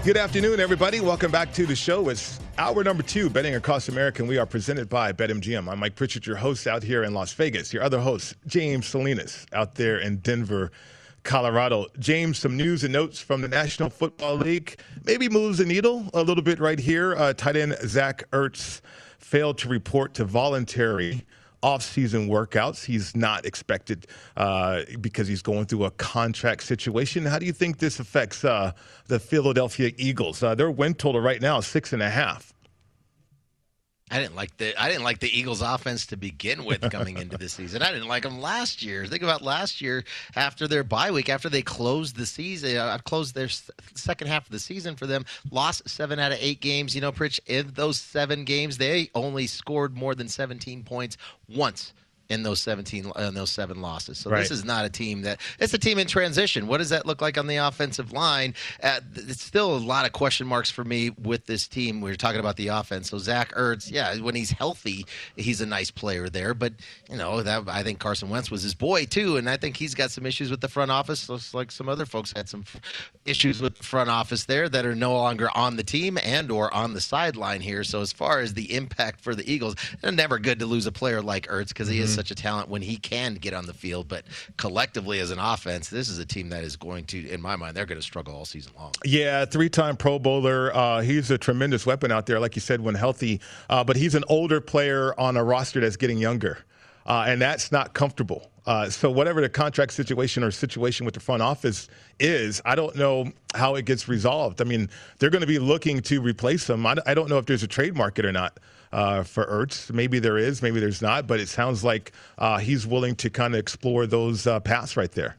Good afternoon, everybody. Welcome back to the show. It's hour number 2, Betting Across America, and we are presented by BetMGM. I'm Mike Pritchard, your host out here in Las Vegas. Your other host, James Salinas, out there in Denver, Colorado. James, some news and notes from the National Football League. Maybe moves the needle a little bit right here. Tight end Zach Ertz failed to report to voluntary off-season workouts. He's not expected because he's going through a contract situation. How do you think this affects the Philadelphia Eagles? Their win total right now is 6.5. I didn't like the Eagles offense to begin with coming into the season. I didn't like them last year. Think about last year after their bye week, after they closed the season, closed their second half of the season for them, lost 7 out of 8 games. You know, Pritch, in those 7 games, they only scored more than 17 points once in those 7 losses. So This is not a team it's a team in transition. What does that look like on the offensive line? It's still a lot of question marks for me with this team. We were talking about the offense. So Zach Ertz, yeah, when he's healthy, he's a nice player there. But, you know, I think Carson Wentz was his boy too, and I think he's got some issues with the front office, just like some other folks had some issues with the front office there that are no longer on the team and or on the sideline here. So as far as the impact for the Eagles, it's never good to lose a player like Ertz because he is such a talent when he can get on the field. But collectively as an offense, this is a team that is going to, in my mind, they're going to struggle all season long. Yeah, 3-time Pro Bowler. He's a tremendous weapon out there, like you said, when healthy. But he's an older player on a roster that's getting younger. And that's not comfortable. So whatever the contract situation or situation with the front office is, I don't know how it gets resolved. I mean, they're going to be looking to replace him. I don't know if there's a trade market or not for Ertz. Maybe there is, maybe there's not. But it sounds like he's willing to kind of explore those paths right there.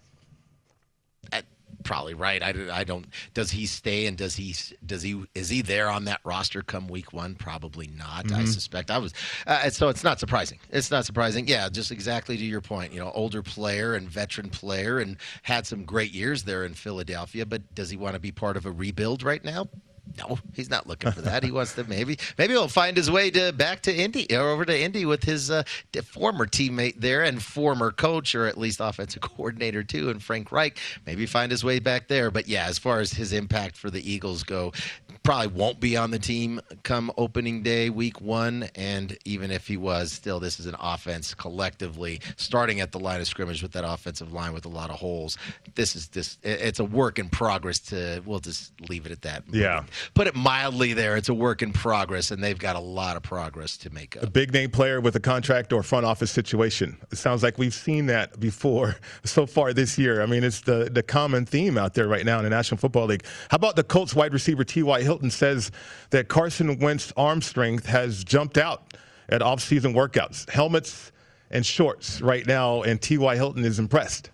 Probably right. I don't. Does he stay and is he there on that roster come week 1? Probably not. I suspect. So it's not surprising. It's not surprising. Yeah, just exactly to your point. You know, older player and veteran player and had some great years there in Philadelphia. But does he want to be part of a rebuild right now? No, he's not looking for that. He wants to maybe he'll find his way back to Indy or over to Indy with his former teammate there and former coach, or at least offensive coordinator too, and Frank Reich. Maybe find his way back there. But yeah, as far as his impact for the Eagles go, probably won't be on the team come opening day, week 1. And even if he was, still, this is an offense collectively starting at the line of scrimmage with that offensive line with a lot of holes. It's a work in progress. We'll just leave it at that. Yeah. Put it mildly there. It's a work in progress, and they've got a lot of progress to make up. A big name player with a contract or front office situation. It sounds like we've seen that before so far this year. I mean, it's the common theme out there right now in the National Football League. How about the Colts wide receiver T.Y. Hilton says that Carson Wentz's arm strength has jumped out at off-season workouts, helmets and shorts right now, and T.Y. Hilton is impressed.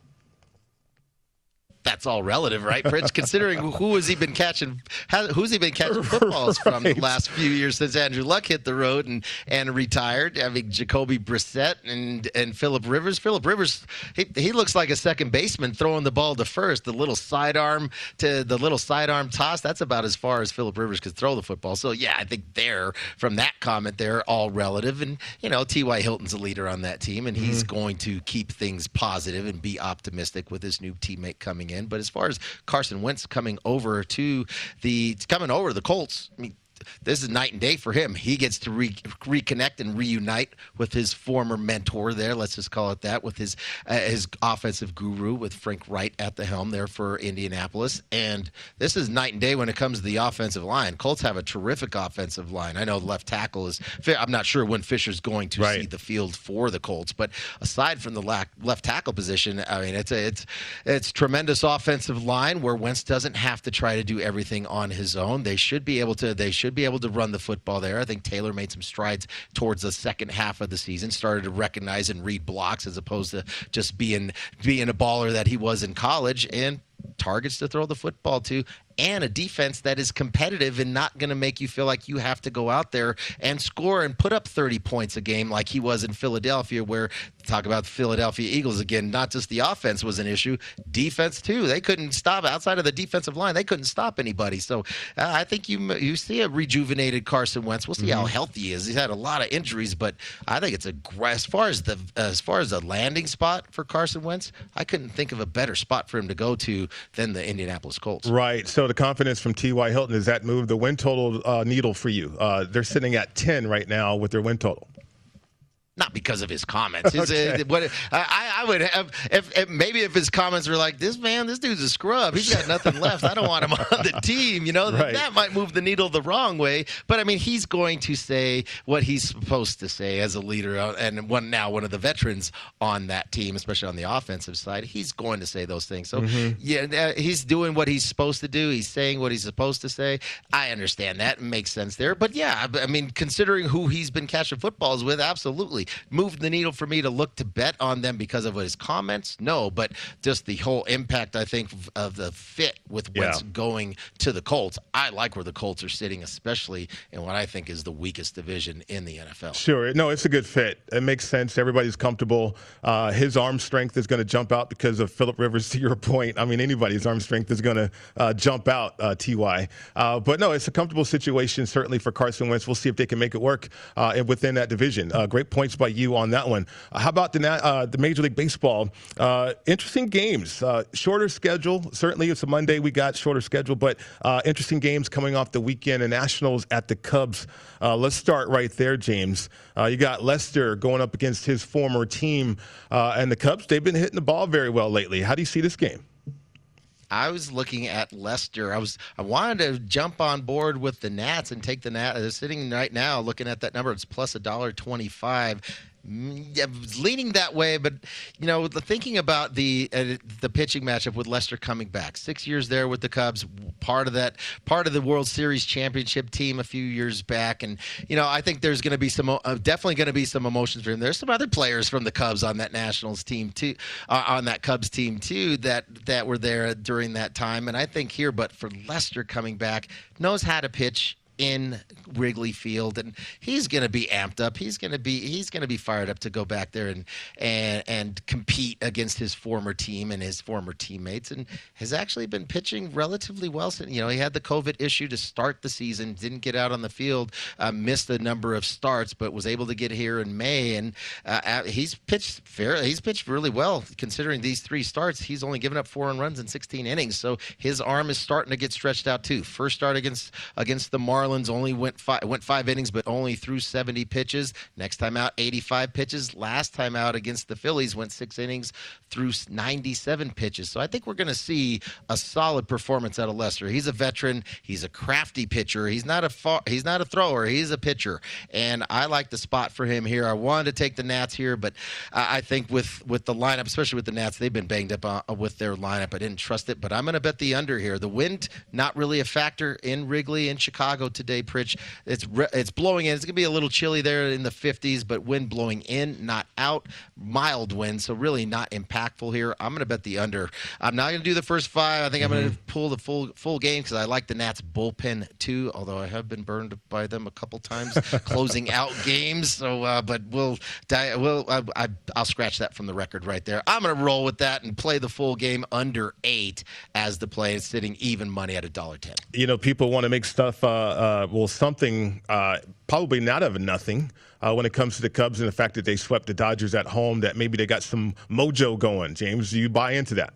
That's all relative, right, Pritch? Considering who's he been catching footballs from the last few years since Andrew Luck hit the road and retired. I mean, Jacoby Brissett and Phillip Rivers. Phillip Rivers, he looks like a second baseman throwing the ball to first. The little sidearm toss, that's about as far as Phillip Rivers could throw the football. So, yeah, I think from that comment there, all relative. And, you know, T.Y. Hilton's a leader on that team, and he's going to keep things positive and be optimistic with his new teammate coming in. But as far as Carson Wentz coming over to the Colts, I mean, this is night and day for him. He gets to reconnect and reunite with his former mentor there, let's just call it that, with his offensive guru, with Frank Reich at the helm there for Indianapolis. And this is night and day when it comes to the offensive line. Colts have a terrific offensive line. I know left tackle I'm not sure when Fisher's going to see the field for the Colts, but aside from the left tackle position, I mean, it's tremendous offensive line where Wentz doesn't have to try to do everything on his own. They should be able to run the football there. I think Taylor made some strides towards the second half of the season, started to recognize and read blocks as opposed to just being a baller that he was in college, and targets to throw the football to, and a defense that is competitive and not going to make you feel like you have to go out there and score and put up 30 points a game like he was in Philadelphia, where talk about the Philadelphia Eagles again. Not just the offense was an issue, defense too. They couldn't stop outside of the defensive line. They couldn't stop anybody. So I think you see a rejuvenated Carson Wentz. We'll see how healthy he is. He's had a lot of injuries, but I think it's as far as the landing spot for Carson Wentz, I couldn't think of a better spot for him to go to than the Indianapolis Colts. Right. So the confidence from T.Y. Hilton, does that move the win total needle for you? They're sitting at 10 right now with their win total. Not because of his comments. Okay. I would have if his comments were like, this dude's a scrub. He's got nothing left. I don't want him on the team. Right. That might move the needle the wrong way. But I mean, he's going to say what he's supposed to say as a leader and one of the veterans on that team, especially on the offensive side. He's going to say those things. So he's doing what he's supposed to do. He's saying what he's supposed to say. I understand that. It makes sense there. But yeah, I mean, considering who he's been catching footballs with, absolutely. Moved the needle for me to look to bet on them because of his comments? No, but just the whole impact, I think, of the fit with what's going to the Colts. I like where the Colts are sitting, especially in what I think is the weakest division in the NFL. Sure. No, it's a good fit. It makes sense. Everybody's comfortable. His arm strength is going to jump out because of Phillip Rivers, to your point. I mean, anybody's arm strength is going to jump out, T.Y. But no, it's a comfortable situation, certainly for Carson Wentz. We'll see if they can make it work within that division. Great points by you on that one. How about the Major League Baseball? Interesting games. Shorter schedule. Certainly, it's a Monday. We got shorter schedule, but interesting games coming off the weekend. The Nationals at the Cubs. Let's start right there, James. You got Lester going up against his former team, and the Cubs. They've been hitting the ball very well lately. How do you see this game? I was looking at Lester. I wanted to jump on board with the Nats and take the Nats. They're sitting right now looking at that number. It's plus $1.25. I was leaning that way, but thinking about the pitching matchup with Lester coming back, 6 years there with the Cubs, part of the World Series championship team a few years back, and I think there's going to be definitely going to be some emotions for him. There's some other players from the Cubs on that Nationals team too, on that Cubs team too, that were there during that time, and I think here, but for Lester coming back, knows how to pitch in Wrigley Field, and he's going to be amped up. He's going to be fired up to go back there and compete against his former team and his former teammates, and has actually been pitching relatively well. He had the COVID issue to start the season, didn't get out on the field, missed a number of starts, but was able to get here in May, and he's pitched really well considering these 3 starts. He's only given up 4 earned runs in 16 innings, so his arm is starting to get stretched out too. First start against the Marlins only went 5 innings, but only threw 70 pitches. Next time out, 85 pitches. Last time out against the Phillies, went 6 innings, threw 97 pitches. So I think we're going to see a solid performance out of Lester. He's a veteran. He's a crafty pitcher. He's not a thrower. He's a pitcher, and I like the spot for him here. I wanted to take the Nats here, but I think with the lineup, especially with the Nats, they've been banged up with their lineup. I didn't trust it, but I'm going to bet the under here. The wind, not really a factor in Wrigley in Chicago today, Pritch. It's blowing in. It's going to be a little chilly there in the 50s, but wind blowing in, not out. Mild wind, so really not impactful here. I'm going to bet the under. I'm not going to do the first 5. I think I'm going to pull the full game because I like the Nats bullpen too, although I have been burned by them a couple times closing out games. So, but I'll scratch that from the record right there. I'm going to roll with that and play the full game under 8 as the play. It's sitting even money at $1.10. People want to make stuff something probably not of nothing when it comes to the Cubs and the fact that they swept the Dodgers at home, that maybe they got some mojo going. James, do you buy into that?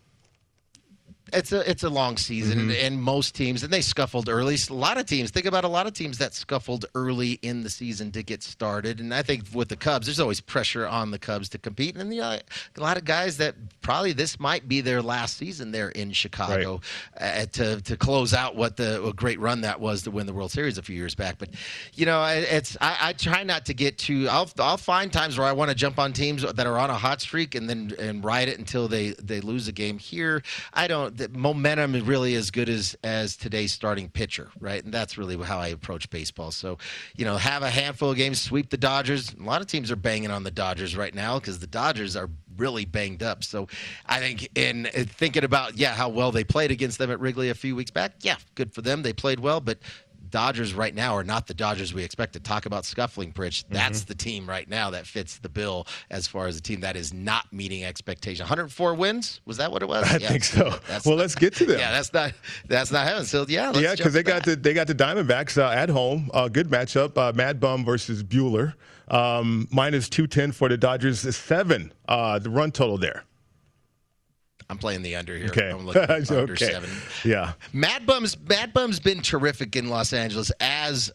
It's a long season, and most teams, and they scuffled early. A lot of teams that scuffled early in the season to get started. And I think with the Cubs, there's always pressure on the Cubs to compete. And a lot of guys that probably this might be their last season there in Chicago, right, to close out a great run that was to win the World Series a few years back. But I try not to get too. I'll find times where I want to jump on teams that are on a hot streak and ride it until they lose a game. Here, I don't. Momentum is really as good as today's starting pitcher, right? And that's really how I approach baseball. So, have a handful of games, sweep the Dodgers. A lot of teams are banging on the Dodgers right now because the Dodgers are really banged up. So I think in thinking about, how well they played against them at Wrigley a few weeks back, good for them. They played well, but Dodgers right now are not the Dodgers we expected. Talk about scuffling, Pritch. That's the team right now that fits the bill as far as a team that is not meeting expectation. 104 wins? Was that what it was? I think so. Well, let's get to them. Yeah, that's not heaven. So let's because they got the Diamondbacks at home. Good matchup. Mad Bum versus Buehler. Minus 210 for the Dodgers. 7. The run total there. I'm playing the under here. Okay. I'm looking for under 7. Yeah. Mad Bum's been terrific in Los Angeles as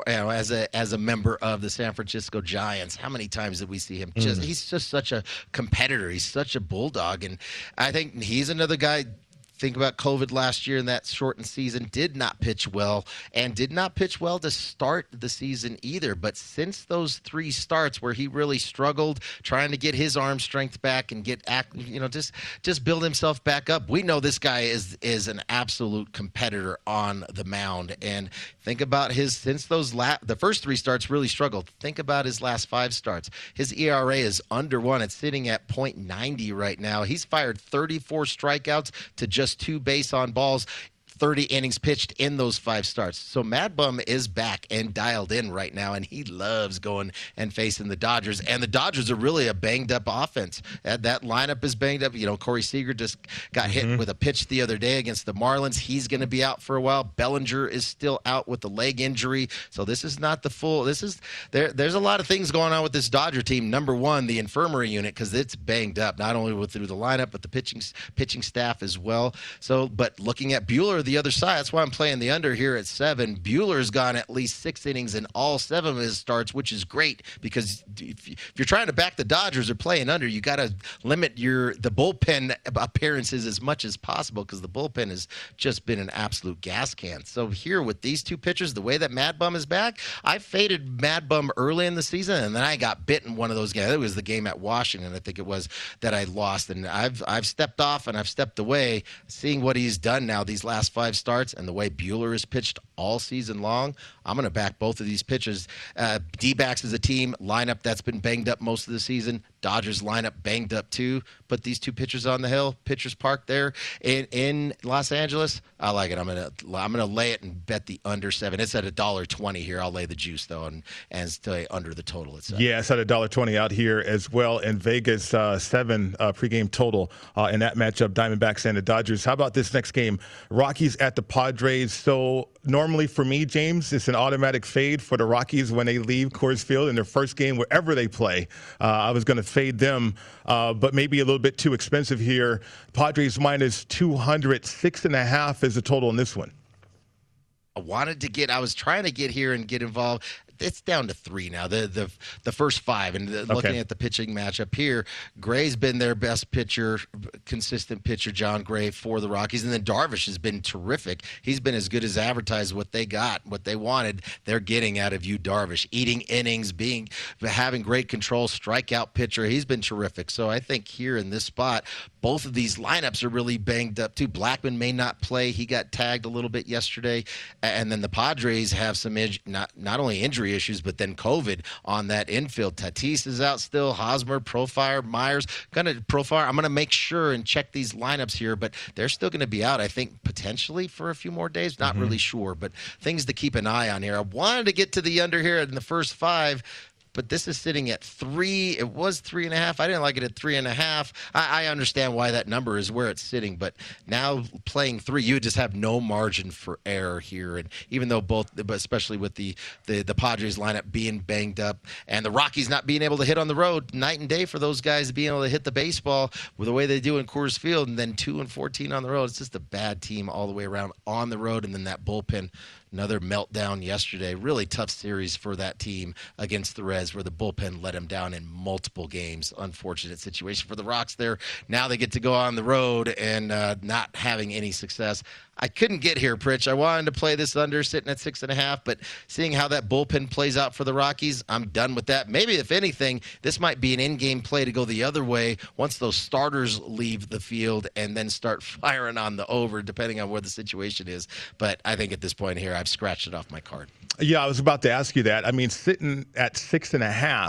a member of the San Francisco Giants. How many times did we see him? He's just such a competitor. He's such a bulldog, and I think he's another guy. Think about COVID last year in that shortened season. Did not pitch well, and did not pitch well to start the season either. But since those 3 starts where he really struggled trying to get his arm strength back and just build himself back up, we know this guy is an absolute competitor on the mound. And think about since the first 3 starts really struggled. Think about his last 5 starts. His ERA is under 1. It's sitting at .90 right now. He's fired 34 strikeouts to just 2 base on balls. 30 innings pitched in those 5 starts. So Mad Bum is back and dialed in right now, and he loves going and facing the Dodgers. And the Dodgers are really a banged-up offense. That lineup is banged up. Corey Seager just got hit with a pitch the other day against the Marlins. He's going to be out for a while. Bellinger is still out with the leg injury. So this is not the full. There's a lot of things going on with this Dodger team. Number one, the infirmary unit, because it's banged up, not only through the lineup, but the pitching staff as well. So, but looking at Buehler, the other side, that's why I'm playing the under here at 7. Buehler's gone at least 6 innings in all 7 of his starts, which is great, because if you're trying to back the Dodgers or playing under, you got to limit the bullpen appearances as much as possible, because the bullpen has just been an absolute gas can. So here with these 2 pitchers, the way that Mad Bum is back, I faded Mad Bum early in the season, and then I got bitten one of those games. It was the game at Washington, I think it was, that I lost, and I've stepped off and I've stepped away, seeing what he's done now these last 5 starts and the way Buehler has pitched all season long. I'm going to back both of these pitchers. D-backs is a team lineup that's been banged up most of the season. Dodgers lineup banged up too. Put these 2 pitchers on the hill, Pitchers Park there in Los Angeles. I like it. I'm gonna lay it and bet the under 7. It's at $1.20 here. I'll lay the juice though and stay under the total itself. Yeah, it's at $1.20 out here as well in Vegas. 7 pregame total in that matchup, Diamondbacks and the Dodgers. How about this next game? Rockies at the Padres. So normally for me, James, it's an automatic fade for the Rockies when they leave Coors Field in their first game wherever they play. I was going to fade them, but maybe a little bit too expensive here. Padres minus 200, 6.5 is the total in this one. I was trying to get here and get involved. It's down to 3 now. The first 5, and looking at the pitching matchup here, Gray's been their best pitcher, consistent pitcher, John Gray, for the Rockies, and then Darvish has been terrific. He's been as good as advertised. What they got, what they wanted, they're getting out of you, Darvish. Eating innings, having great control, strikeout pitcher. He's been terrific. So I think here in this spot, both of these lineups are really banged up too. Blackman may not play. He got tagged a little bit yesterday, and then the Padres have some not only injury issues, but then COVID on that infield. Tatis is out still. Hosmer, Profire, Myers. I'm going to make sure and check these lineups here, but they're still going to be out, I think, potentially for a few more days. Not really sure, but things to keep an eye on here. I wanted to get to the under here in the first 5, but this is sitting at 3. It was 3.5. I didn't like it at 3.5. I understand why that number is where it's sitting, but now playing 3, you just have no margin for error here. And even though but especially with the Padres lineup being banged up and the Rockies not being able to hit on the road, night and day for those guys being able to hit the baseball with the way they do in Coors Field, and then 2-14 on the road. It's just a bad team all the way around on the road, and then that bullpen. Another meltdown yesterday. Really tough series for that team against the Reds, where the bullpen let them down in multiple games. Unfortunate situation for the Rocks there. Now they get to go on the road and not having any success. I couldn't get here, Pritch. I wanted to play this under, sitting at 6.5, but seeing how that bullpen plays out for the Rockies, I'm done with that. Maybe, if anything, this might be an in-game play to go the other way once those starters leave the field and then start firing on the over, depending on where the situation is. But I think at this point here, I've scratched it off my card. Yeah, I was about to ask you that. I mean, sitting at 6.5,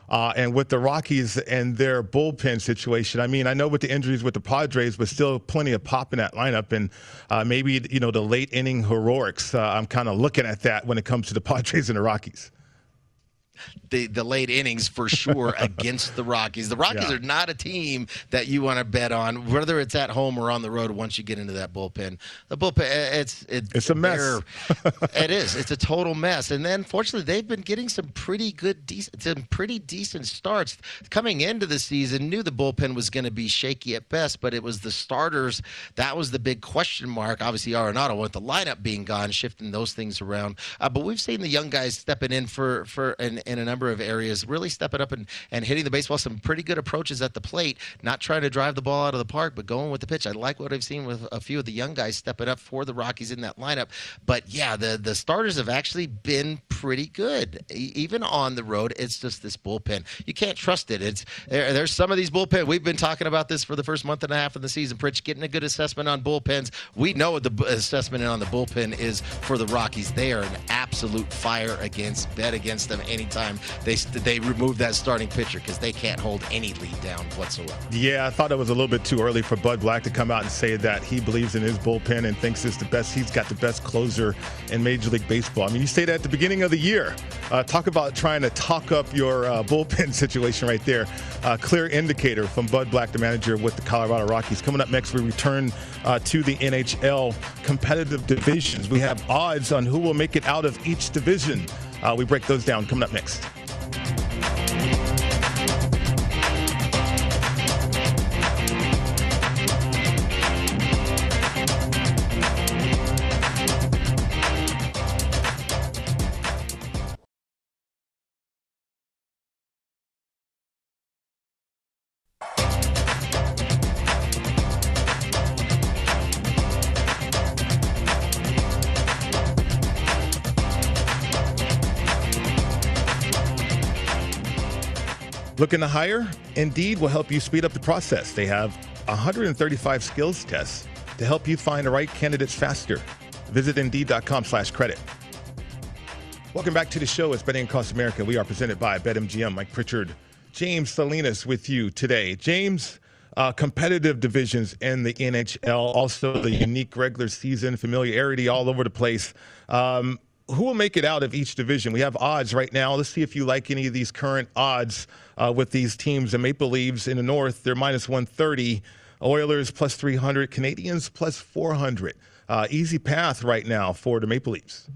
And with the Rockies and their bullpen situation, I mean, I know with the injuries with the Padres, but still plenty of pop in that lineup. And maybe, the late inning heroics, I'm kind of looking at that when it comes to the Padres and the Rockies. The late innings for sure against the Rockies. The Rockies are not a team that you want to bet on, whether it's at home or on the road. Once you get into that bullpen, the bullpen it's a mess. It is. It's a total mess. And then, fortunately, they've been getting some pretty decent starts coming into the season. Knew the bullpen was going to be shaky at best, but it was the starters that was the big question mark. Obviously, Arenado with the lineup being gone, shifting those things around. But we've seen the young guys stepping in in a number of areas, really stepping up and hitting the baseball. Some pretty good approaches at the plate, not trying to drive the ball out of the park, but going with the pitch. I like what I've seen with a few of the young guys stepping up for the Rockies in that lineup. But, yeah, the starters have actually been pretty good. Even on the road, it's just this bullpen. You can't trust it. There's some of these bullpen. We've been talking about this for the first month and a half of the season, Pritch, getting a good assessment on bullpens. We know what the assessment on the bullpen is for the Rockies. They are an absolute fire bet against them anytime they remove that starting pitcher, because they can't hold any lead down whatsoever. Yeah, I thought it was a little bit too early for Bud Black to come out and say that he believes in his bullpen and thinks it's the best. He's got the best closer in Major League Baseball. I mean, you say that at the beginning of the year. Talk about trying to talk up your bullpen situation right there. Clear indicator from Bud Black, the manager with the Colorado Rockies. Coming up next, we return to the NHL competitive divisions. We have odds on who will make it out of each division. We break those down coming up next. Looking to hire? Indeed will help you speed up the process. They have 135 skills tests to help you find the right candidates faster. Visit Indeed.com/credit. Welcome back to the show. It's Betting Across America. We are presented by BetMGM. Mike Pritchard, James Salinas with you today. James, competitive divisions in the NHL, also the unique regular season, familiarity all over the place. Who will make it out of each division? We have odds right now. Let's see if you like any of these current odds with these teams. The Maple Leafs in the North, they're minus 130. Oilers plus 300. Canadians plus 400. Easy path right now for the Maple Leafs.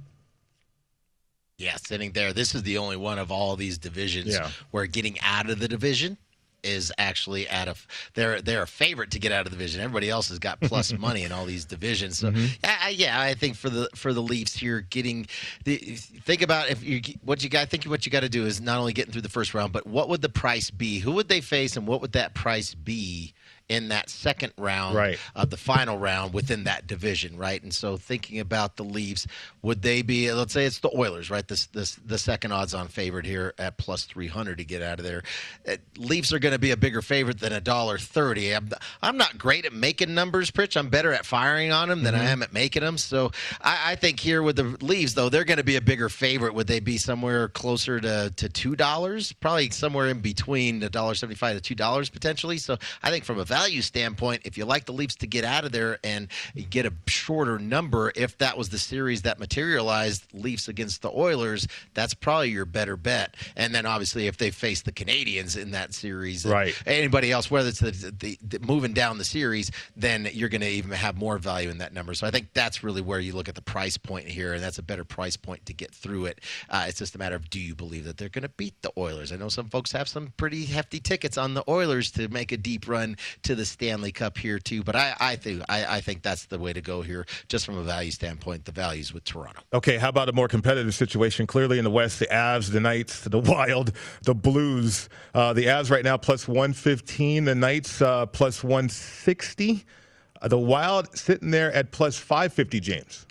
Yeah, sitting there. This is the only one of all these divisions where getting out of the division is actually they're a favorite to get out of the division. Everybody else has got plus money in all these divisions. So I think for the Leafs here, think about what you got to do is not only getting through the first round, but what would the price be? Who would they face, and what would that price be in that second round of the final round within that division, right? And so thinking about the Leafs, would they be, let's say it's the Oilers, right? The second odds on favorite here at plus 300 to get out of there. Leafs are going to be a bigger favorite than $1.30. I'm not great at making numbers, Pritch. I'm better at firing on them than I am at making them. So I think here with the Leafs, though, they're going to be a bigger favorite. Would they be somewhere closer to $2? Probably somewhere in between $1.75 to $2 potentially. So I think from a value standpoint, if you like the Leafs to get out of there and get a shorter number, if that was the series that materialized, Leafs against the Oilers, that's probably your better bet. And then obviously if they face the Canadiens in that series, anybody else, whether it's the moving down the series, then you're going to even have more value in that number. So I think that's really where you look at the price point here, and that's a better price point to get through it. It's just a matter of, do you believe that they're going to beat the Oilers? I know some folks have some pretty hefty tickets on the Oilers to make a deep run to the Stanley Cup here too, but I think that's the way to go here, just from a value standpoint. The values with Toronto. Okay, how about a more competitive situation? Clearly in the West, the Avs, the Knights, the Wild, the Blues. The Avs right now plus 115, the Knights plus 160. The Wild sitting there at plus 550, James.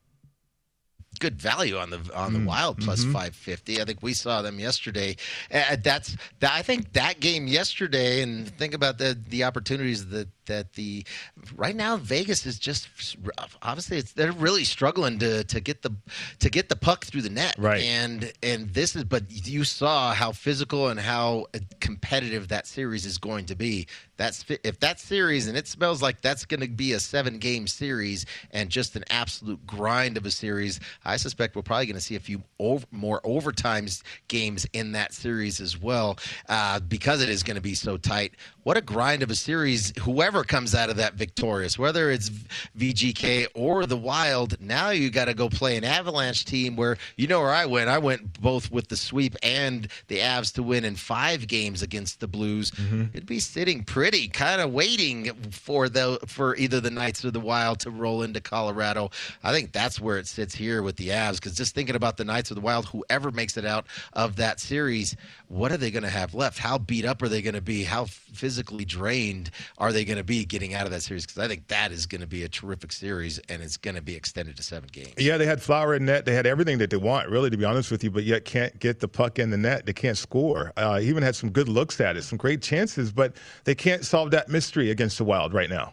Good value on the Wild plus 550. I think we saw them yesterday. I think that game yesterday, and think about the opportunities that that right now Vegas is just obviously they're really struggling to get the puck through the net. Right. And this is, but you saw how physical and how competitive that series is going to be. If that series, and it smells like that's going to be a 7-game series and just an absolute grind of a series, I suspect we're probably going to see a few more overtime games in that series as well, because it is going to be so tight. What a grind of a series, whoever comes out of that victorious, whether it's VGK or the Wild. Now you got to go play an Avalanche team where, where I went. I went both with the sweep and the Avs to win in 5 games against the Blues. Mm-hmm. It'd be sitting pretty, kind of waiting for either the Knights or the Wild to roll into Colorado. I think that's where it sits here with the Avs, because just thinking about the Knights or the Wild, whoever makes it out of that series, what are they going to have left? How beat up are they going to be? How physically drained are they going to be getting out of that series? Because I think that is going to be a terrific series, and it's going to be extended to 7 games. Yeah, they had Flower in net. They had everything that they want, really, to be honest with you, but yet can't get the puck in the net. They can't score. Even had some good looks at it, some great chances, but they can't solve that mystery against the Wild right now.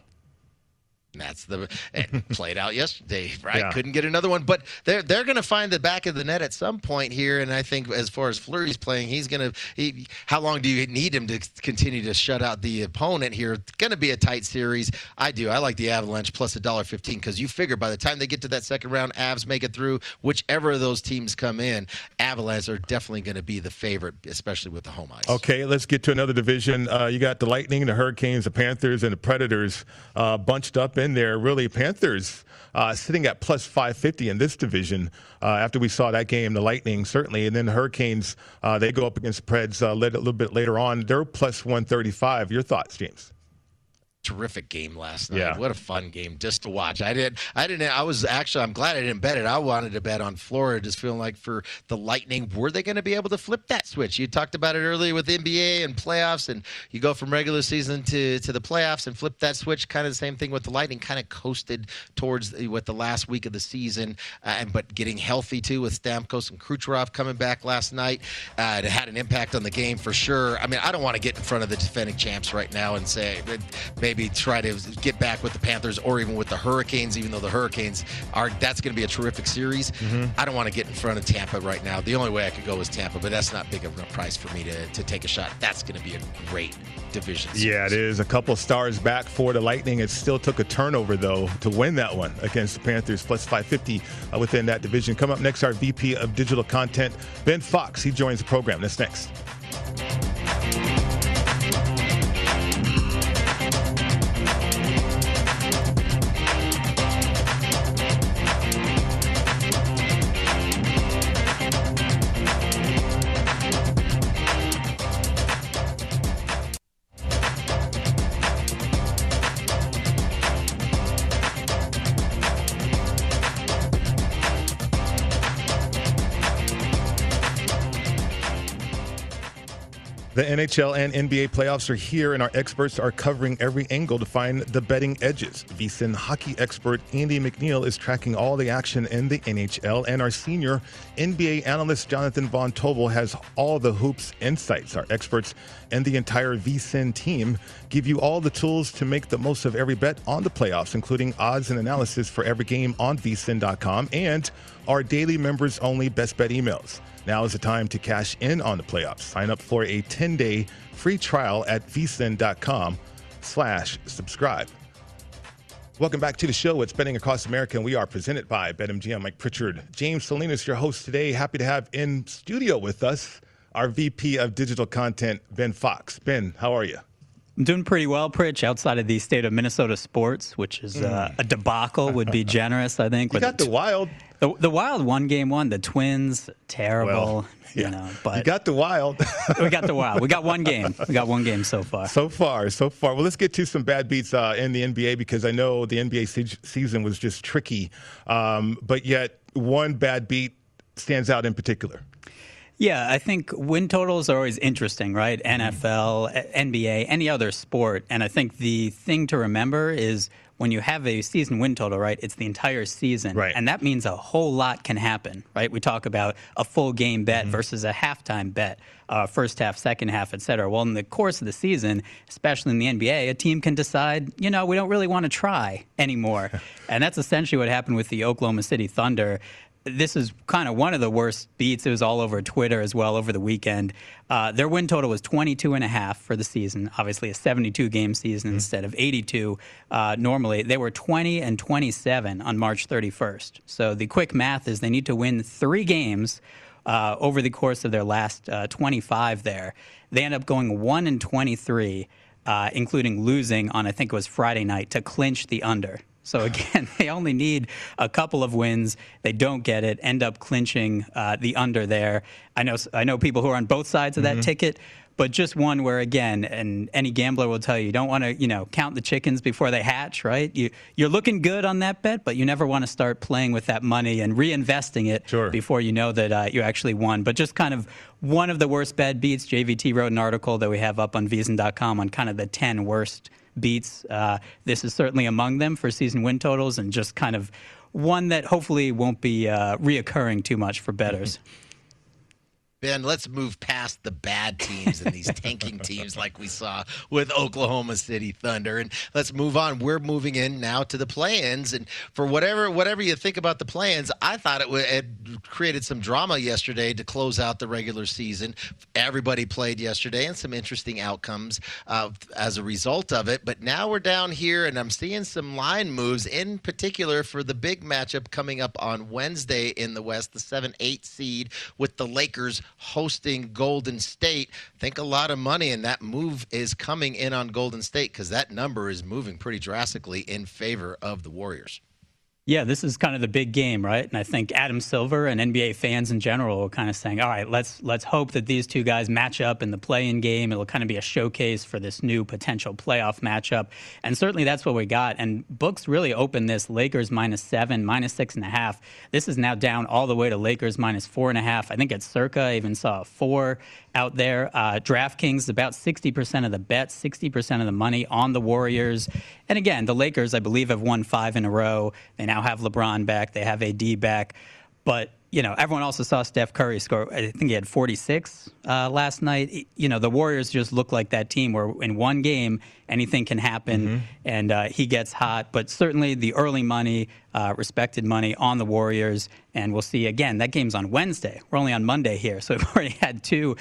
That's it played out yesterday, right? Yeah. Couldn't get another one, but they're going to find the back of the net at some point here. And I think as far as Fleury's playing, how long do you need him to continue to shut out the opponent here? It's going to be a tight series. I like the Avalanche plus $1.15, because you figure by the time they get to that second round, Avs make it through. Whichever of those teams come in, Avalanche are definitely going to be the favorite, especially with the home ice. Okay, let's get to another division. You got the Lightning, the Hurricanes, the Panthers, and the Predators bunched up in there. Really, Panthers sitting at plus 550 in this division after we saw that game, the Lightning certainly, and then the Hurricanes, they go up against the Preds a little bit later on. They're plus 135. Your thoughts, James? Terrific game last night. Yeah. What a fun game just to watch. I'm glad I didn't bet it. I wanted to bet on Florida, just feeling like for the Lightning, were they going to be able to flip that switch? You talked about it earlier with NBA and playoffs, and you go from regular season to the playoffs and flip that switch. Kind of the same thing with the Lightning, kind of coasted towards the last week of the season, but getting healthy too with Stamkos and Kucherov coming back last night. It had an impact on the game for sure. I mean, I don't want to get in front of the defending champs right now and say maybe try to get back with the Panthers or even with the Hurricanes, even though the Hurricanes that's going to be a terrific series. Mm-hmm. I don't want to get in front of Tampa right now. The only way I could go is Tampa, but that's not big of a price for me to take a shot. That's going to be a great division series. Yeah, it is. A couple stars back for the Lightning. It still took a turnover, though, to win that one against the Panthers, plus 550 within that division. Come up next, our VP of Digital Content, Ben Fox. He joins the program. That's next. The NHL and NBA playoffs are here, and our experts are covering every angle to find the betting edges. VSiN hockey expert Andy McNeil is tracking all the action in the NHL, and our senior NBA analyst Jonathan Von Tobel has all the hoops insights. Our experts and the entire VSiN team give you all the tools to make the most of every bet on the playoffs, including odds and analysis for every game on VSiN.com and our daily members-only best bet emails. Now is the time to cash in on the playoffs. Sign up for a 10-day free trial at vsin.com/subscribe. Welcome back to the show. It's Betting Across America, and we are presented by BetMGM. Mike Pritchard, James Salinas, your host today. Happy to have in studio with us our VP of Digital Content, Ben Fox. Ben, how are you? I'm doing pretty well, Pritch, outside of the state of Minnesota sports, which is a debacle, would be generous, I think. You got the Wild. The Wild won game one. The Twins, terrible. Well, yeah. But you got the Wild. We got the Wild. We got one game. We got one game so far. So far. Well, let's get to some bad beats in the NBA, because I know the NBA season was just tricky. But yet one bad beat stands out in particular. Yeah, I think win totals are always interesting, right? NFL, NBA, any other sport. And I think the thing to remember is when you have a season win total, right, it's the entire season. Right. And that means a whole lot can happen, right? We talk about a full game bet versus a halftime bet, first half, second half, et cetera. Well, in the course of the season, especially in the NBA, a team can decide, we don't really want to try anymore. And that's essentially what happened with the Oklahoma City Thunder. This is kind of one of the worst beats. It was all over Twitter as well over the weekend. Their win total was 22.5 for the season, obviously a 72-game season instead of 82 normally. They were 20-27 on March 31st. So the quick math is they need to win 3 games over the course of their last 25 there. They end up going 1-23, including losing on, I think it was Friday night, to clinch the under. So again, they only need a couple of wins. They don't get it, end up clinching the under there. I know people who are on both sides of that ticket, but just one where, again, and any gambler will tell you, you don't want to, count the chickens before they hatch, right? You're looking good on that bet, but you never want to start playing with that money and reinvesting it before you know that you actually won. But just kind of one of the worst bad beats. JVT wrote an article that we have up on VSiN.com on kind of the 10 worst beats. This is certainly among them for season win totals, and just kind of one that hopefully won't be reoccurring too much for bettors. Ben, let's move past the bad teams and these tanking teams like we saw with Oklahoma City Thunder, and let's move on. We're moving in now to the play-ins, and for whatever you think about the play-ins, I thought it created some drama yesterday to close out the regular season. Everybody played yesterday, and some interesting outcomes as a result of it. But now we're down here, and I'm seeing some line moves, in particular for the big matchup coming up on Wednesday in the West, the 7-8 seed with the Lakers hosting Golden State. Think a lot of money, and that move is coming in on Golden State because that number is moving pretty drastically in favor of the Warriors. Yeah, this is kind of the big game, right? And I think Adam Silver and NBA fans in general are kind of saying, all right, let's hope that these two guys match up in the play-in game. It'll kind of be a showcase for this new potential playoff matchup. And certainly that's what we got. And books really opened this Lakers -7, -6.5. This is now down all the way to Lakers -4.5. I think at Circa I even saw a 4 out there. DraftKings, about 60% of the bets, 60% of the money on the Warriors. And again, the Lakers, I believe, have won 5 in a row. They now have LeBron back. They have AD back. But, everyone also saw Steph Curry score. I think he had 46 last night. The Warriors just look like that team where in one game, anything can happen, and he gets hot. But certainly the early money, respected money on the Warriors. And we'll see, again, that game's on Wednesday. We're only on Monday here. So we've already had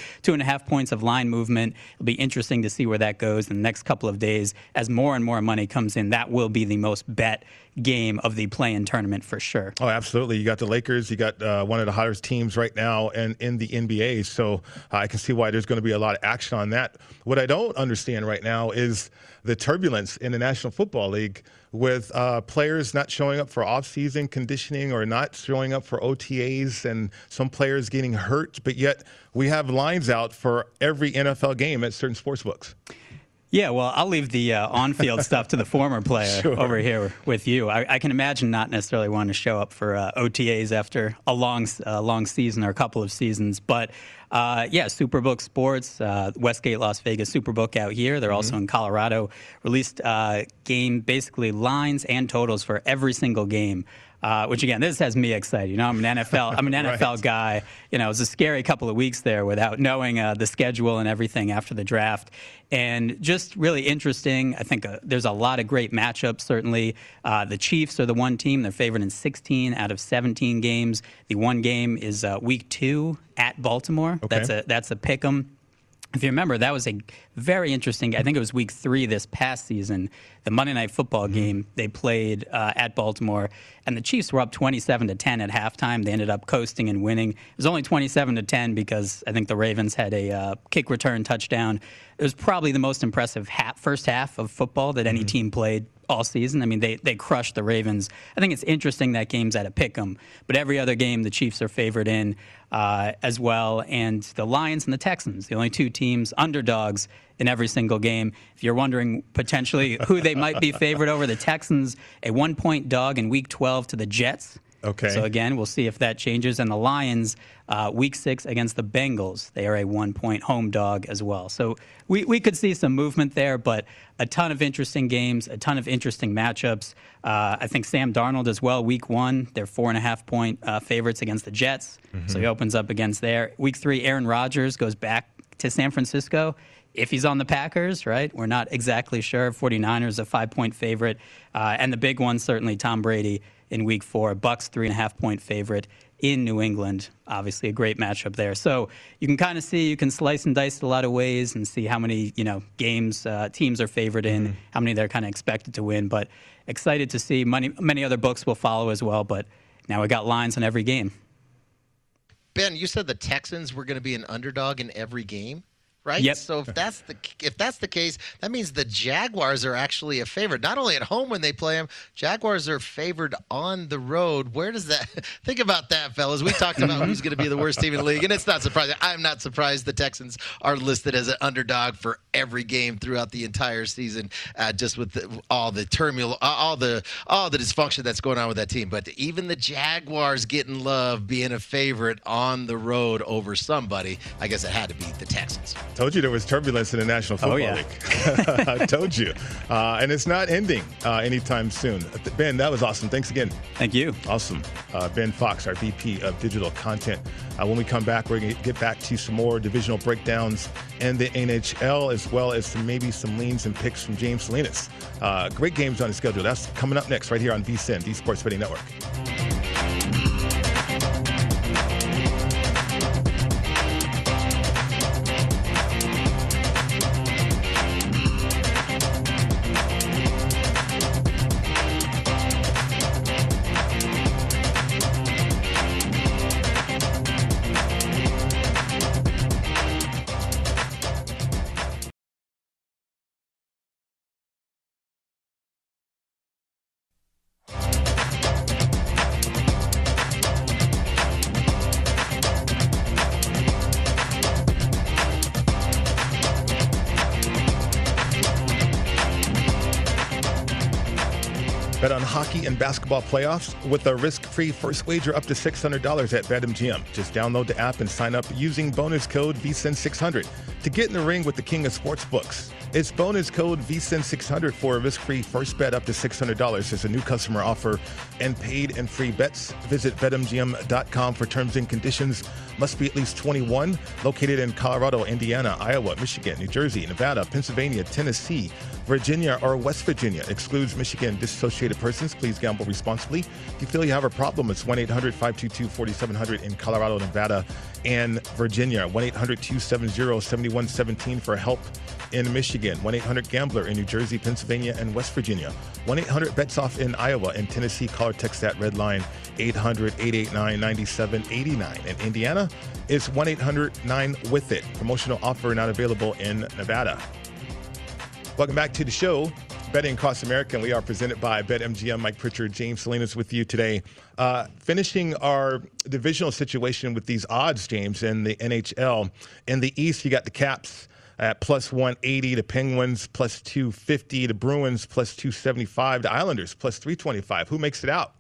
2.5 points of line movement. It'll be interesting to see where that goes in the next couple of days. As more and more money comes in, that will be the most bet game of the play-in tournament for sure. Oh, absolutely. You got the Lakers. You got one of the hottest teams right now in the NBA. So I can see why there's going to be a lot of action on that. What I don't understand right now is the turbulence in the National Football League with players not showing up for off-season conditioning or not showing up for OTAs, and some players getting hurt, but yet we have lines out for every NFL game at certain sports books. Yeah, well, I'll leave the on-field stuff to the former player over here with you. I can imagine not necessarily wanting to show up for OTAs after a long season or a couple of seasons. But, Superbook Sports, Westgate Las Vegas Superbook out here. They're also in Colorado. Released game, basically lines and totals for every single game. Which again, this has me excited. I'm an NFL guy. It was a scary couple of weeks there without knowing the schedule and everything after the draft, and just really interesting. I think there's a lot of great matchups. Certainly, the Chiefs are the one team. They're favored in 16 out of 17 games. The one game is Week 2 at Baltimore. Okay. That's a pick 'em. If you remember, that was a very interesting, I think it was Week 3 this past season, the Monday Night Football game they played at Baltimore, and the Chiefs were up 27-10 at halftime. They ended up coasting and winning. It was only 27-10 because I think the Ravens had a kick return touchdown. It was probably the most impressive first half of football that any team played all season. I mean, they crushed the Ravens. I think it's interesting that game's at a pick 'em, but every other game the Chiefs are favored in as well. And the Lions and the Texans, the only two teams underdogs in every single game. If you're wondering potentially who they might be favored over, the Texans, a 1-point dog in Week 12 to the Jets Okay. So again, we'll see if that changes. And the Lions, week 6 against the Bengals, they are a 1-point home dog as well. So we could see some movement there, but a ton of interesting games, a ton of interesting matchups. I think Sam Darnold as well, week 1, they're 4.5-point favorites against the Jets. So he opens up against there. Week 3, Aaron Rodgers goes back to San Francisco. If he's on the Packers, right, we're not exactly sure. 49ers a 5-point favorite. And the big one, certainly Tom Brady in week 4. Bucks 3.5-point favorite in New England. Obviously a great matchup there. So you can kind of see, you can slice and dice it a lot of ways and see how many, games teams are favored in, how many they're kind of expected to win. But excited to see many other books will follow as well. But now we got lines on every game. Ben, you said the Texans were going to be an underdog in every game, right? Yep. So if that's the case, that means the Jaguars are actually a favorite. Not only at home when they play them, Jaguars are favored on the road. Where does that – think about that, fellas. We talked about who's going to be the worst team in the league, and it's not surprising. I'm not surprised the Texans are listed as an underdog for every game throughout the entire season, just with all the turmoil, all the dysfunction that's going on with that team. But even the Jaguars getting love, being a favorite on the road over somebody, I guess it had to be the Texans. Told you there was turbulence in the National Football League. I told you. And it's not ending anytime soon. Ben, that was awesome. Thanks again. Thank you. Awesome. Ben Fox, our VP of Digital Content. When we come back, we're going to get back to some more divisional breakdowns in the NHL, as well as maybe some leans and picks from James Salinas. Great games on the schedule. That's coming up next right here on VSiN, the Sports Betting Network. Bet on hockey and basketball playoffs with a risk-free first wager up to $600 at BetMGM. Just download the app and sign up using bonus code VSiN600 to get in the ring with the king of sportsbooks. It's bonus code VSiN600 for a risk-free first bet up to $600. It's a new customer offer and paid and free bets. Visit BetMGM.com for terms and conditions. Must be at least 21. Located in Colorado, Indiana, Iowa, Michigan, New Jersey, Nevada, Pennsylvania, Tennessee, Virginia, or West Virginia. Excludes Michigan disassociated persons. Please gamble responsibly. If you feel you have a problem, it's 1-800-522-4700 in Colorado, Nevada, and Virginia. 1-800-270-7117 for help in Michigan. 1-800-GAMBLER in New Jersey, Pennsylvania, and West Virginia. 1-800-BETS-OFF in Iowa and Tennessee. Call or text that red line 800-889-9789. In Indiana, it's 1-800-9-WITH-IT. Promotional offer not available in Nevada. Welcome back to the show, Betting Across America, and we are presented by BetMGM. Mike Pritchard, James Salinas with you today. Finishing our divisional situation with these odds, James, in the NHL. In the East, you got the Caps at plus 180, the Penguins plus 250, the Bruins plus 275, the Islanders plus 325. Who makes it out?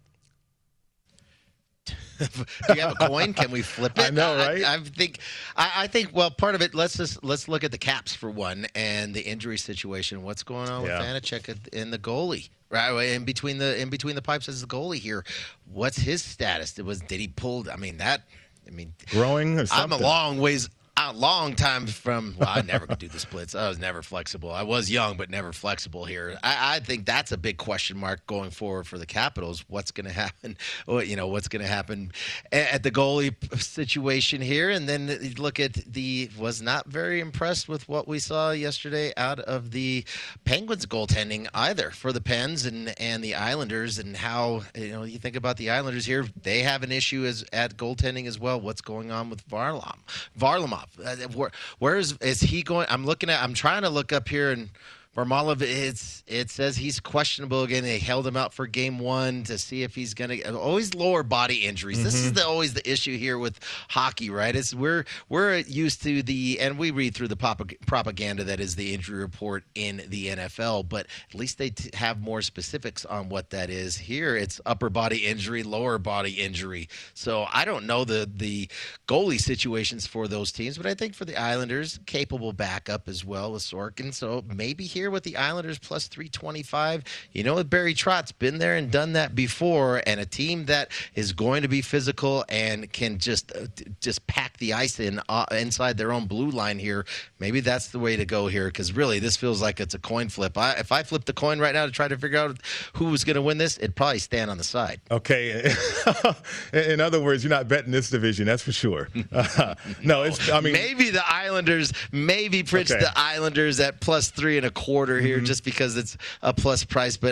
Do you have a coin? Can we flip it? I know, right? I think. Well, part of it. Let's look at the Caps for one, and the injury situation. What's going on with Vanacek and the goalie? Right, in between the pipes as the goalie here. What's his status? Did he pull? Growing or something? I'm a long time from. Well, I never could do the splits. I was never flexible. I was young, but never flexible here. I think that's a big question mark going forward for the Capitals. What's going to happen? What's going to happen at the goalie situation here? And then look at was not very impressed with what we saw yesterday out of the Penguins goaltending either for the Pens and the Islanders, and how you think about the Islanders here. They have an issue at goaltending as well. What's going on with Varlamov? Where is he going? I'm trying to look up here, and Varlamov, it says he's questionable again. They held him out for game 1 to see if he's going to. Always lower body injuries. This is always the issue here with hockey, right? It's we're used to and we read through the propaganda that is the injury report in the NFL, but at least they have more specifics on what that is. Here, it's upper body injury, lower body injury. So I don't know the goalie situations for those teams, but I think for the Islanders, capable backup as well with Sorkin. So maybe here with the Islanders plus 325. You know, Barry Trott's been there and done that before, and a team that is going to be physical and can just pack the ice inside their own blue line here. Maybe that's the way to go here, because really this feels like it's a coin flip. If I flipped the coin right now to try to figure out who was going to win this, it'd probably stand on the side. Okay. In other words, you're not betting this division, that's for sure. No, maybe the Islanders, the Islanders at plus 3.25 here, just because it's a plus price. But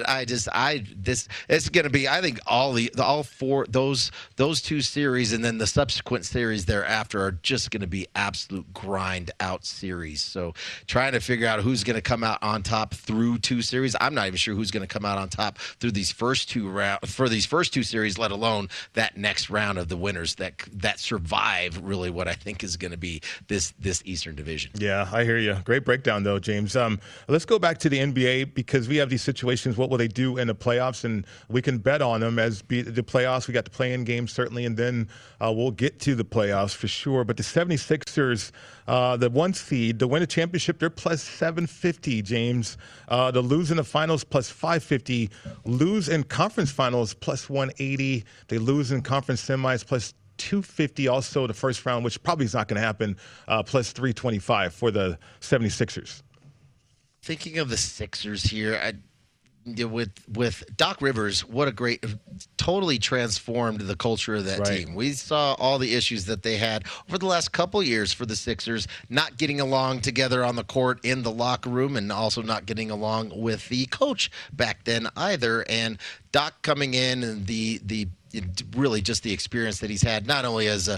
it's going to be, I think all four those two series and then the subsequent series thereafter are just going to be absolute grind out series. So trying to figure out who's going to come out on top through 2 series. I'm not even sure who's going to come out on top through these first 2 series, let alone that next round of the winners that survive. Really, what I think is going to be this Eastern Division. Yeah, I hear you. Great breakdown, though, James. Let's go back to the NBA, because we have these situations. What will they do in the playoffs? And we can bet on them as the playoffs. We got the play-in game, certainly, and then we'll get to the playoffs for sure. But the 76ers, the 1 seed, to win a championship, they're plus 750, James. To lose in the finals, plus 550. Lose in conference finals, plus 180. They lose in conference semis, plus 250. Also, the first round, which probably is not going to happen, plus 325 for the 76ers. Thinking of the Sixers here, with Doc Rivers, what a great, totally transformed the culture of that team. We saw all the issues that they had over the last couple years for the Sixers, not getting along together on the court in the locker room, and also not getting along with the coach back then either. And Doc coming in, and really just the experience that he's had, not only as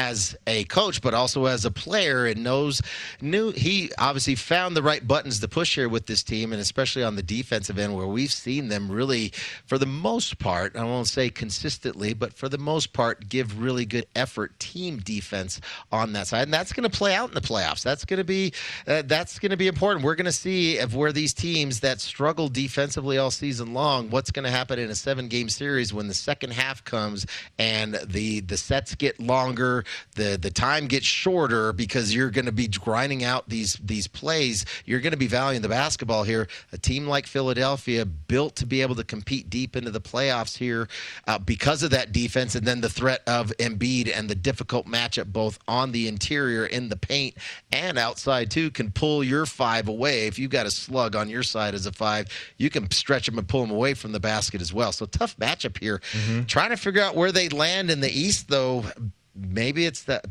a coach, but also as a player, and knew he obviously found the right buttons to push here with this team, and especially on the defensive end, where we've seen them really, for the most part, I won't say consistently, but for the most part, give really good effort team defense on that side, and that's going to play out in the playoffs. That's going to be important. We're going to see where these teams that struggle defensively all season long, what's going to happen in a 7-game series when the second half comes and the sets get longer, the time gets shorter, because you're going to be grinding out these plays. You're going to be valuing the basketball here. A team like Philadelphia, built to be able to compete deep into the playoffs here because of that defense, and then the threat of Embiid and the difficult matchup both on the interior in the paint and outside too, can pull your 5 away. If you've got a slug on your side as a 5, you can stretch them and pull them away from the basket as well. So tough matchup here. Trying to figure out where they land in the East, though. Maybe it's that,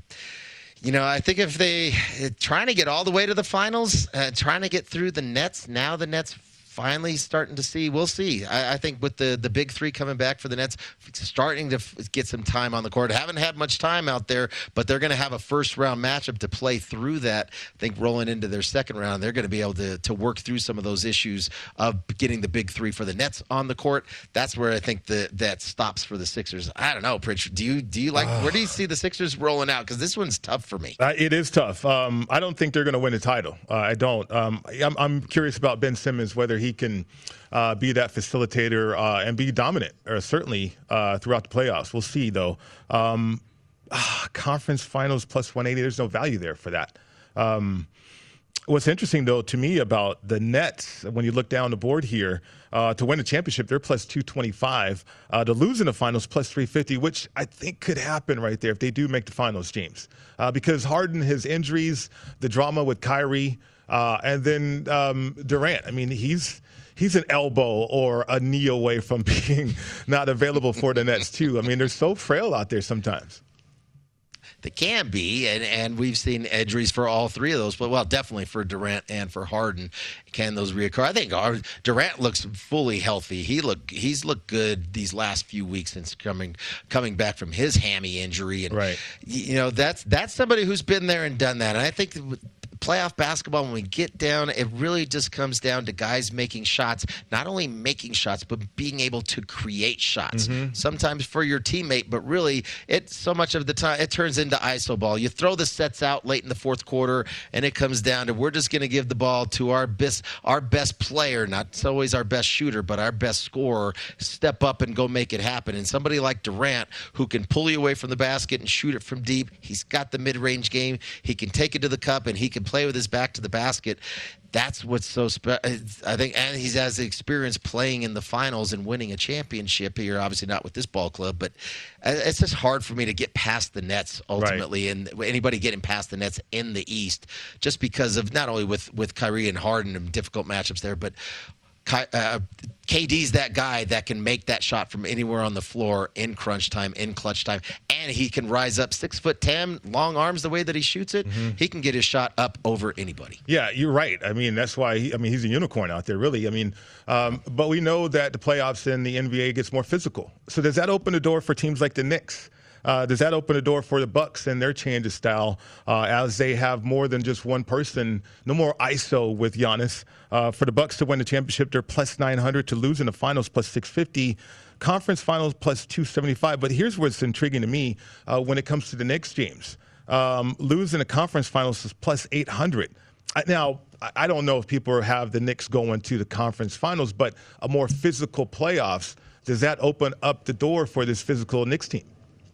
I think if they trying to get all the way to the finals, trying to get through the Nets. Now the Nets finally starting to see. We'll see. I think with the big 3 coming back for the Nets, starting to get some time on the court. Haven't had much time out there, but they're going to have a first-round matchup to play through that. I think rolling into their second round, they're going to be able to work through some of those issues of getting the big 3 for the Nets on the court. That's where I think that stops for the Sixers. I don't know, Pritch. Do you like where do you see the Sixers rolling out? Because this one's tough for me. It is tough. I don't think they're going to win a title. I don't. I'm curious about Ben Simmons, whether he can be that facilitator and be dominant, or certainly throughout the playoffs. We'll see, though. Conference finals plus 180, there's no value there for that. What's interesting, though, to me about the Nets, when you look down the board here, to win a championship, they're plus 225. To lose in the finals, plus 350, which I think could happen right there if they do make the finals, James. Because Harden, his injuries, the drama with Kyrie, and then Durant. I mean, he's an elbow or a knee away from being not available for the Nets, too. I mean, they're so frail out there sometimes. They can be, and we've seen injuries for all 3 of those, but definitely for Durant and for Harden. Can those reoccur? I think Durant looks fully healthy. He's looked good these last few weeks since coming back from his hammy injury, and that's somebody who's been there and done that. And I think playoff basketball, when we get down, it really just comes down to guys making shots, not only making shots, but being able to create shots. Sometimes for your teammate, but really, so much of the time, it turns into iso ball. You throw the sets out late in the fourth quarter, and it comes down to we're just going to give the ball to our best player, not always our best shooter, but our best scorer, step up and go make it happen. And somebody like Durant, who can pull you away from the basket and shoot it from deep, he's got the mid-range game, he can take it to the cup, and he can play with his back to the basket. That's what's so special, I think, and he has the experience playing in the finals and winning a championship here, obviously not with this ball club, but it's just hard for me to get past the Nets ultimately, and anybody getting past the Nets in the East, just because of not only with Kyrie and Harden and difficult matchups there, but KD's that guy that can make that shot from anywhere on the floor in crunch time, in clutch time, and he can rise up 6'10", long arms the way that he shoots it. He can get his shot up over anybody. Yeah, you're right. I mean, that's why he's a unicorn out there, really. I mean, but we know that the playoffs in the NBA gets more physical. So does that open the door for teams like the Knicks? Does that open the door for the Bucks and their change of style as they have more than just one person? No more ISO with Giannis. For the Bucks to win the championship, they're plus 900. To lose in the finals, plus 650. Conference finals, plus 275. But here's what's intriguing to me when it comes to the Knicks, James. Losing the conference finals is plus 800. Now, I don't know if people have the Knicks going to the conference finals, but a more physical playoffs, does that open up the door for this physical Knicks team?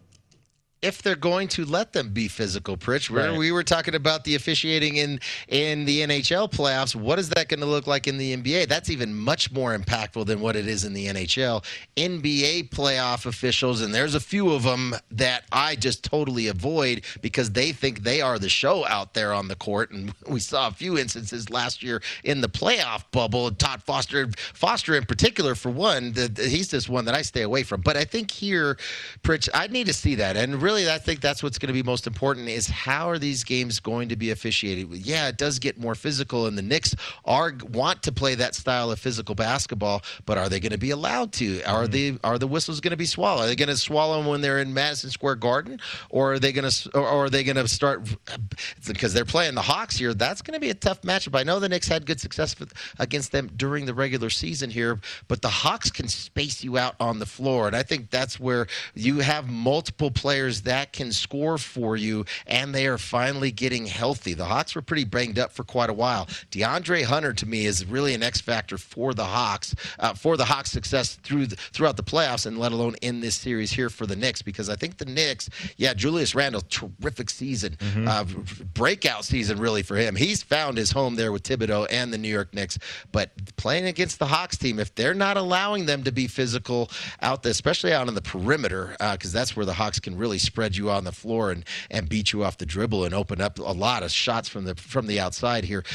If they're going to let them be physical, Pritch. We were talking about the officiating in the NHL playoffs. What is that going to look like in the NBA? That's even much more impactful than what it is in the NHL. NBA playoff officials, and there's a few of them that I just totally avoid because they think they are the show out there on the court. And we saw a few instances last year in the playoff bubble. Todd Foster in particular, for one, he's just one that I stay away from. But I think here, Pritch, I need to see that. And really, I think that's what's going to be most important is how are these games going to be officiated? Yeah, it does get more physical, and the Knicks want to play that style of physical basketball, but are they going to be allowed to? Are the whistles going to be swallowed? Are they going to swallow them when they're in Madison Square Garden, or are they going to start because they're playing the Hawks here? That's going to be a tough matchup. I know the Knicks had good success against them during the regular season here, but the Hawks can space you out on the floor, and I think that's where you have multiple players that can score for you, and they are finally getting healthy. The Hawks were pretty banged up for quite a while. DeAndre Hunter, to me, is really an X factor for the Hawks success throughout the playoffs, and let alone in this series here for the Knicks, because I think the Knicks, Julius Randle, terrific season, breakout season really for him. He's found his home there with Thibodeau and the New York Knicks, but playing against the Hawks team, if they're not allowing them to be physical out there, especially out on the perimeter, because that's where the Hawks can really spread you on the floor and beat you off the dribble and open up a lot of shots from the outside here.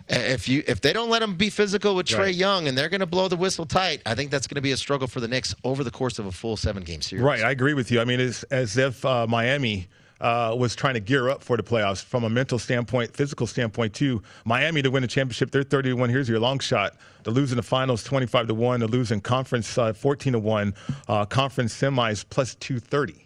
If they don't let them be physical with Trae Young and they're going to blow the whistle tight, I think that's going to be a struggle for the Knicks over the course of a full 7-game series. Right, I agree with you. I mean, it's as if Miami was trying to gear up for the playoffs from a mental standpoint, physical standpoint too. Miami to win the championship, they're 30-1. Here's your long shot. To lose in the finals, 25-1. To lose in conference, 14-1. Conference semis, plus 230.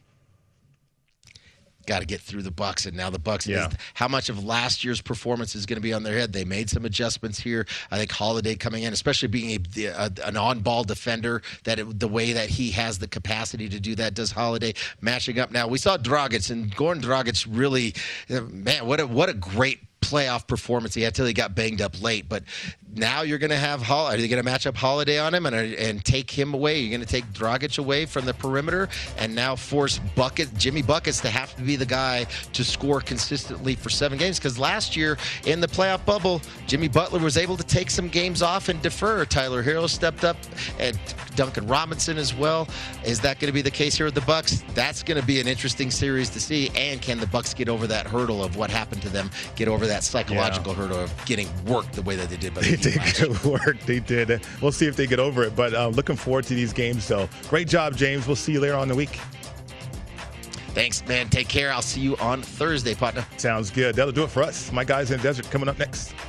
Got to get through the Bucks, and now the Bucks. How much of last year's performance is going to be on their head? They made some adjustments here. I think Holiday coming in, especially being an on-ball defender, the way that he has the capacity to do that, does Holiday matching up. Now we saw Dragic, and Goran Dragic really, man, what a great playoff performance he had till he got banged up late. But now you're going to have are you going to match up Holiday on him and take him away? You're going to take Dragic away from the perimeter and now force Jimmy Buckets to have to be the guy to score consistently for 7 games. Because last year in the playoff bubble, Jimmy Butler was able to take some games off and defer. Tyler Hero stepped up, and Duncan Robinson as well. Is that going to be the case here with the Bucks? That's going to be an interesting series to see. And can the Bucks get over that hurdle of what happened to them? Get over that psychological hurdle of getting worked the way that they did. They did good work. They did. We'll see if they get over it. But looking forward to these games, though. Great job, James. We'll see you later on in the week. Thanks, man. Take care. I'll see you on Thursday, partner. Sounds good. That'll do it for us. My Guys in the Desert coming up next.